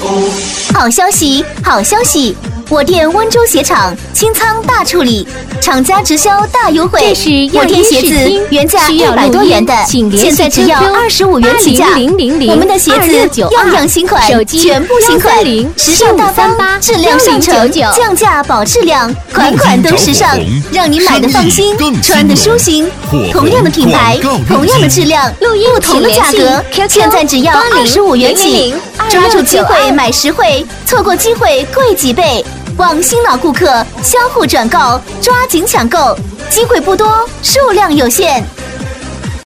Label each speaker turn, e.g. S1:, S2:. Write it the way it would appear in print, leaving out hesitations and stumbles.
S1: 好消息，好消息！我店温州鞋厂清仓大处理，厂家直销大优惠。我店鞋子原价100多元的，现在只要25元起价。我们的鞋子样样新款，全部新款，时尚大方，质量上乘，降价保质量，款款都时尚，让你买的放心，穿的舒心。同样的品牌，同样的质量，不同的价格，现在只要25元起。抓住机会买实惠，错过机会贵几倍。望新老顾客相互转告，抓紧抢购，机会不多，数量有限。